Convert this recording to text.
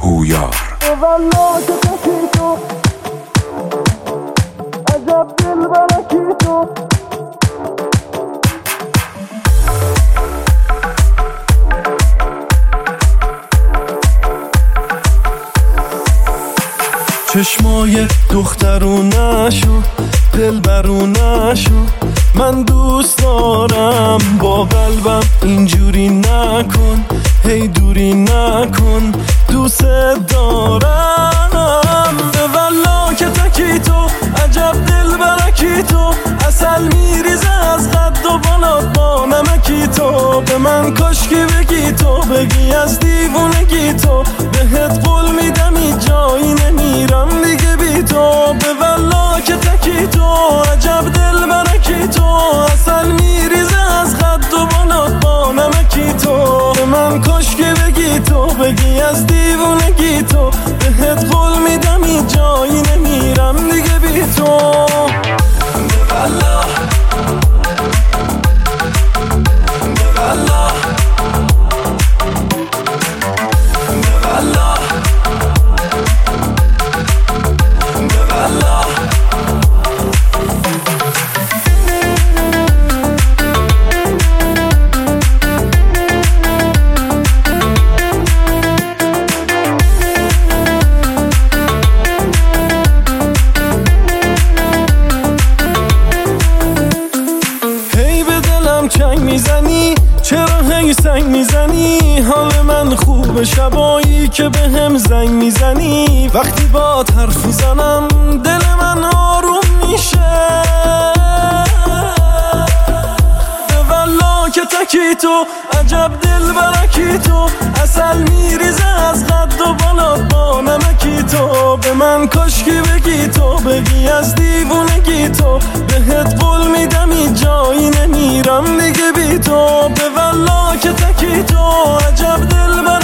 پویار. والله که تکی تو عجب دل برکی تو. چشمای دخترونشو دل برونشو من دوست دارم، با قلبم اینجوری نکن، هی دوری نکن، دوست دارم. به والله که تکی تو عجب دل برکی تو، اصل میریزه از قد و بالات با نمکی تو. به من کاشکی بگی تو، بگی از دیوونگی تو، بهت قول میدم این جایی نمیرم دیگه بی تو. به والله که تکی تو عجب دل برکی تو، اصل میریزه از قد و بالات با نمکی تو. به من کاشکی بگی تو، بگی از دیوونگی تو، بهت قول میدم این جایی نمیرم دیگه بی تو. به والله به والله به والله به والله. چنگ میزنی چرا هی سنگ میزنی، حال من خوب شبایی که به هم زنگ میزنی. وقتی با حرف میزنم دل من آروم میشه. به والله که تکی تو عجب دل برکی تو، اصل میریزه از قد و بالات با نمکی تو. به من کاشکی بگی تو، بگی از دیوونگی تو، بهت قول میدم این جایی نمیرم دیگه بی تو. به والله که تکی تو عجب دل